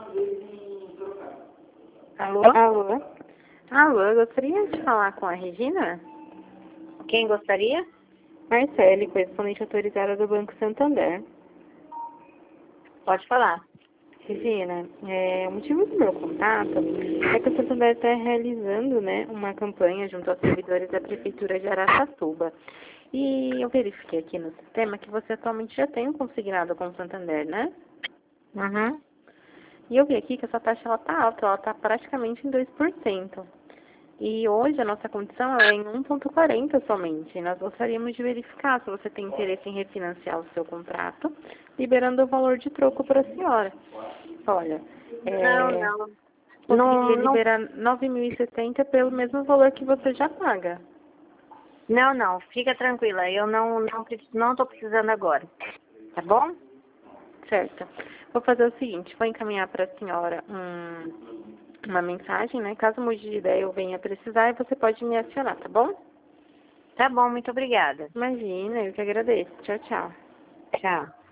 Alô? Alô? Alô, eu gostaria de falar com a Regina? Quem gostaria? Marcele, correspondente autorizada do Banco Santander. Pode falar. Regina, o motivo do meu contato é que o Santander está realizando, né, uma campanha junto aos servidores da Prefeitura de Araçatuba. E eu verifiquei aqui no sistema que você atualmente já tem um consignado com o Santander, né? Uhum. E eu vi aqui que essa taxa ela tá alta, ela está praticamente em 2%. E hoje a nossa condição ela é em 1,40 somente. Nós gostaríamos de verificar se você tem interesse em refinanciar o seu contrato, liberando o valor de troco para a senhora. Olha, Não. conseguiria liberar 9.070 pelo mesmo valor que você já paga. Não. Fica tranquila. Eu não tô precisando agora. Tá bom? Certo. Vou fazer o seguinte, vou encaminhar para a senhora uma mensagem, né? Caso mude de ideia eu venha precisar, você pode me acionar, tá bom? Tá bom, muito obrigada. Imagina, eu que agradeço. Tchau, tchau. Tchau.